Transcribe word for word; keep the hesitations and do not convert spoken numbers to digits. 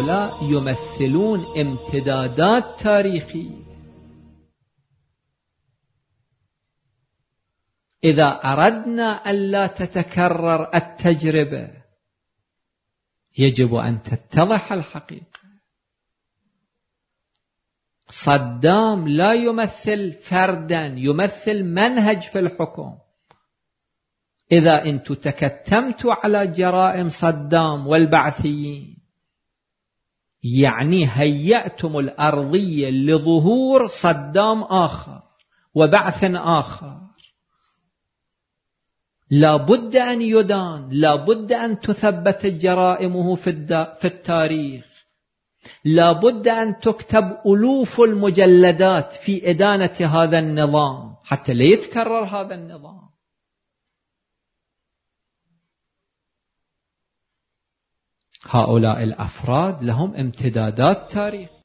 هؤلاء يمثلون امتدادات تاريخية. إذا أردنا ألا تتكرر التجربة يجب أن تتضح الحقيقة. صدام لا يمثل فردا، يمثل منهج في الحكم. إذا أنتم تكتمتوا على جرائم صدام والبعثيين يعني هيأتم الأرضية لظهور صدام آخر وبعث آخر. لا بد أن يدان، لا بد أن تثبت جرائمه في التاريخ، لا بد أن تكتب ألوف المجلدات في إدانة هذا النظام حتى لا يتكرر هذا النظام. هؤلاء الأفراد لهم امتدادات تاريخية.